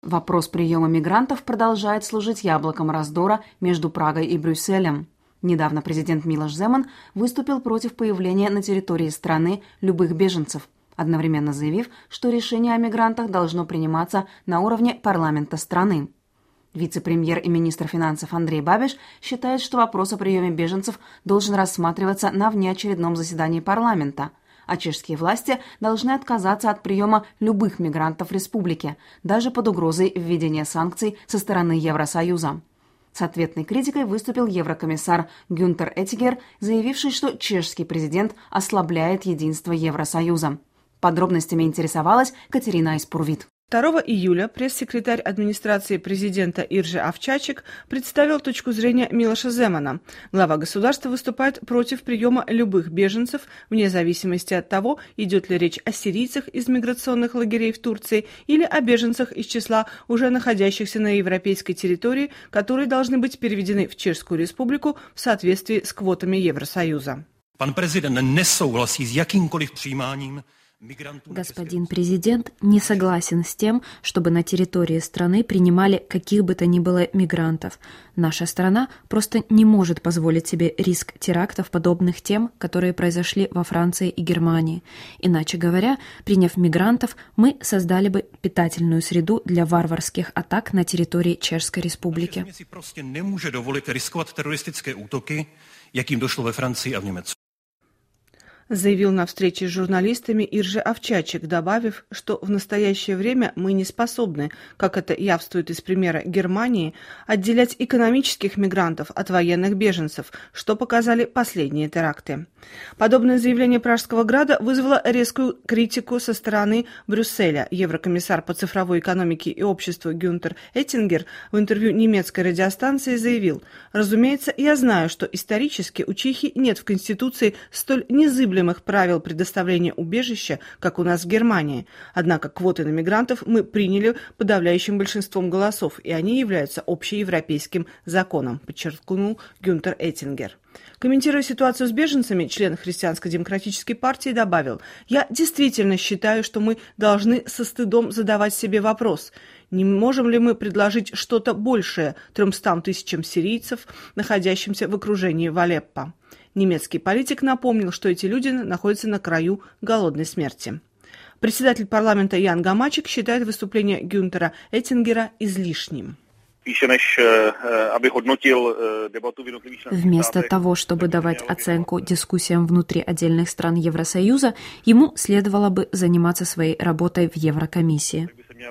Вопрос приема мигрантов продолжает служить яблоком раздора между Прагой и Брюсселем. Недавно президент Милош Земан выступил против появления на территории страны любых беженцев, одновременно заявив, что решение о мигрантах должно приниматься на уровне парламента страны. Вице-премьер и министр финансов Андрей Бабиш считает, что вопрос о приеме беженцев должен рассматриваться на внеочередном заседании парламента, а чешские власти должны отказаться от приема любых мигрантов в республике, даже под угрозой введения санкций со стороны Евросоюза. С ответной критикой выступил еврокомиссар Гюнтер Этингер, заявивший, что чешский президент ослабляет единство Евросоюза. Подробностями интересовалась Катерина Айспурвит. 2 июля пресс-секретарь администрации президента Иржи Авчачик представил точку зрения Милоша Земана. Глава государства выступает против приема любых беженцев, вне зависимости от того, идет ли речь о сирийцах из миграционных лагерей в Турции или о беженцах из числа уже находящихся на европейской территории, которые должны быть переведены в Чешскую республику в соответствии с квотами Евросоюза. Господин президент не согласен с тем, чтобы на территории страны принимали каких бы то ни было мигрантов. Наша страна просто не может позволить себе риск терактов, подобных тем, которые произошли во Франции и Германии. Иначе говоря, приняв мигрантов, мы создали бы питательную среду для варварских атак на территории Чешской Республики. Заявил на встрече с журналистами Иржи Авчачик, добавив, что в настоящее время мы не способны, как это явствует из примера Германии, отделять экономических мигрантов от военных беженцев, что показали последние теракты. Подобное заявление Пражского града вызвало резкую критику со стороны Брюсселя. Еврокомиссар по цифровой экономике и обществу Гюнтер Этингер в интервью немецкой радиостанции заявил: «Разумеется, я знаю, что исторически у Чехии нет в Конституции столь незыблемых правил предоставления убежища, как у нас в Германии. Однако квоты на мигрантов мы приняли подавляющим большинством голосов, и они являются общеевропейским законом», подчеркнул Гюнтер Этингер. Комментируя ситуацию с беженцами, член Христианско-демократической партии добавил: «Я действительно считаю, что мы должны со стыдом задавать себе вопрос, не можем ли мы предложить что-то большее 300 тысячам сирийцев, находящимся в окружении в Алеппо». Немецкий политик напомнил, что эти люди находятся на краю голодной смерти. Председатель парламента Ян Гамачик считает выступление Гюнтера Этингера излишним. Вместо того, чтобы давать оценку дискуссиям внутри отдельных стран Евросоюза, ему следовало бы заниматься своей работой в Еврокомиссии.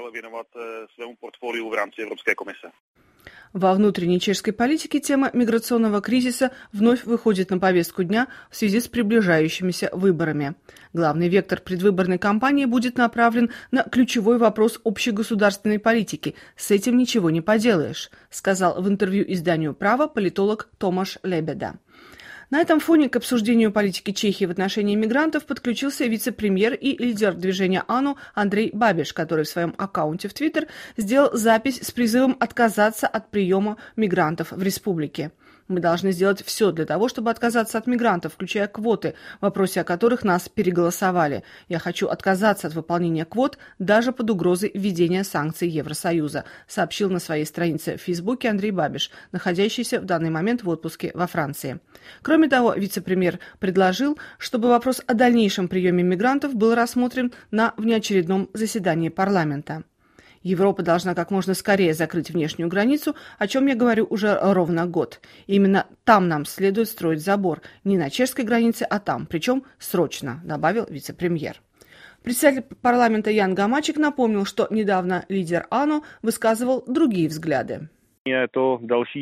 Во внутренней чешской политике тема миграционного кризиса вновь выходит на повестку дня в связи с приближающимися выборами. Главный вектор предвыборной кампании будет направлен на ключевой вопрос общегосударственной политики. С этим ничего не поделаешь, сказал в интервью изданию «Право» политолог Томаш Лебеда. На этом фоне к обсуждению политики Чехии в отношении мигрантов подключился вице-премьер и лидер движения АНО Андрей Бабиш, который в своем аккаунте в Твиттер сделал запись с призывом отказаться от приема мигрантов в республике. «Мы должны сделать все для того, чтобы отказаться от мигрантов, включая квоты, в вопросе о которых нас переголосовали. Я хочу отказаться от выполнения квот даже под угрозой введения санкций Евросоюза», сообщил на своей странице в Фейсбуке Андрей Бабиш, находящийся в данный момент в отпуске во Франции. Кроме того, вице-премьер предложил, чтобы вопрос о дальнейшем приеме мигрантов был рассмотрен на внеочередном заседании парламента. Европа должна как можно скорее закрыть внешнюю границу, о чем я говорю уже ровно год. Именно там нам следует строить забор. Не на чешской границе, а там. Причем срочно, добавил вице-премьер. Председатель парламента Ян Гамачик напомнил, что недавно лидер АНО высказывал другие взгляды. Это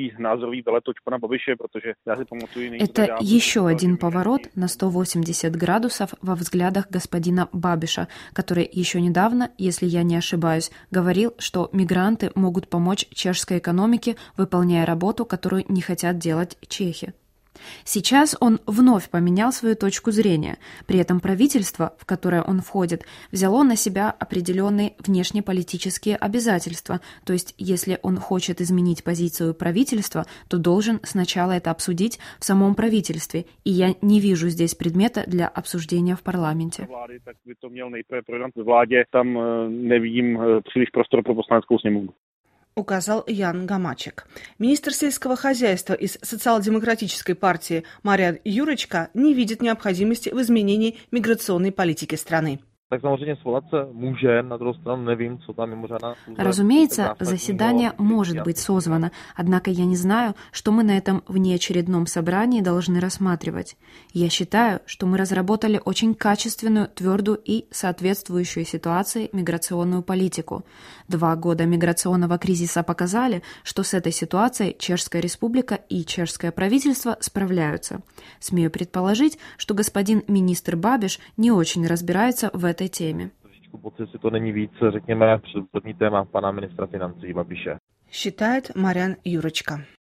еще один поворот на 180 градусов во взглядах господина Бабиша, который еще недавно, если я не ошибаюсь, говорил, что мигранты могут помочь чешской экономике, выполняя работу, которую не хотят делать чехи. Сейчас он вновь поменял свою точку зрения. При этом правительство, в которое он входит, взяло на себя определенные внешнеполитические обязательства. То есть, если он хочет изменить позицию правительства, то должен сначала это обсудить в самом правительстве. И я не вижу здесь предмета для обсуждения в парламенте. Указал Ян Гамачек. Министр сельского хозяйства из социал-демократической партии Мариан Юрочка не видит необходимости в изменении миграционной политики страны. Разумеется, заседание может быть созвано, однако я не знаю, что мы на этом внеочередном собрании должны рассматривать. Я считаю, что мы разработали очень качественную, твердую и соответствующую ситуации миграционную политику. 2 года миграционного кризиса показали, что с этой ситуацией Чешская Республика и чешское правительство справляются. Смею предположить, что господин министр Бабиш не очень разбирается в этой теме. Считает Мариан Юрочка.